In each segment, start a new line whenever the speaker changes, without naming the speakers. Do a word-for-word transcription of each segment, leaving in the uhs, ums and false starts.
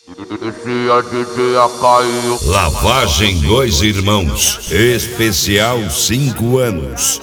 Esse a D J a caiu.
Lavagem Dois Irmãos, especial cinco anos.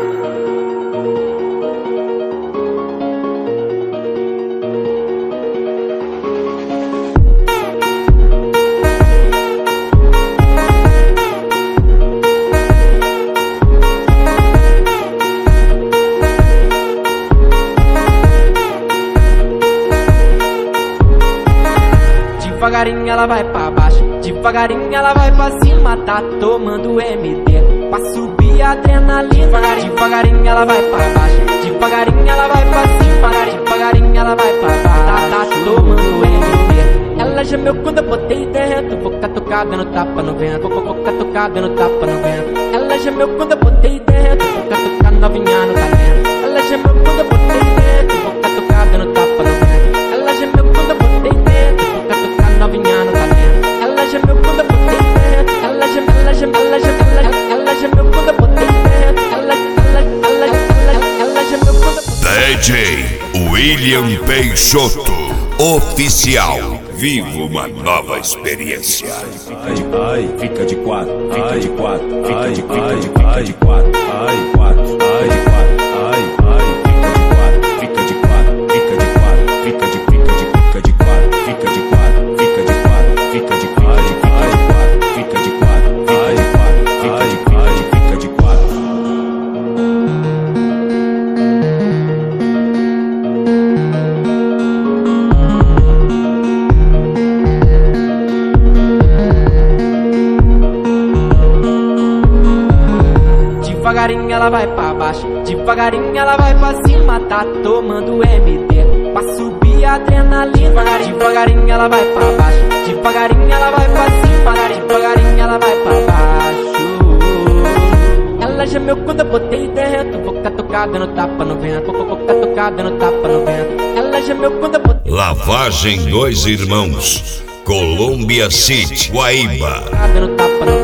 Devagarinho ela vai pra baixo, devagarinho ela vai pra cima, tá tomando M D pra subir a adrenalina. Devagarinho, devagarinho ela vai pra baixo, devagarinho ela vai pra cima, devagarinho ela vai pra baixo, tá, tá tomando M D. Ela gemeu quando eu botei dentro, boca tocada no tapa no vento, boca tocada no tapa no vento. Ela gemeu quando eu botei dentro, boca tocada novinha no talento. Ela gemeu quando eu botei dentro, boca tocada no tapa no vento. Ela gemeu quando eu botei dentro, boca tocada novinha no talento. Ela gemeu quando eu botei dentro, ela gemeu, ela gemeu, ela gemeu, ela gemeu quando eu botei dentro, ela, ela, ela, ela, ela gemeu quando eu botei
D J William Peixoto, oficial. Viva uma nova experiência.
Fica de ai, fica de quatro, fica de quatro, fica de fica de fica de quatro, ai, quatro, ai, de quatro, ai, ai, fica de quatro, fica de quatro, fica de fica de fica de fica de quatro, fica de quatro, fica de quatro, fica de fica de quatro, fica de quatro, fica de quatro, fica de fica de quatro.
Devagarinho ela vai pra baixo, devagarinho ela vai pra cima, tá tomando M D pra subir a adrenalina. Devagarinho, devagarinho ela vai pra baixo, devagarinho ela vai pra cima, devagarinho ela vai pra baixo. Ela gemeu quando eu botei dentro, boca tocada no tapa no vento, boca tocada no tapa no vento. Ela gemeu quando eu botei.
Lavagem Dois Irmãos, Colômbia City, Guaíba.
No tapa no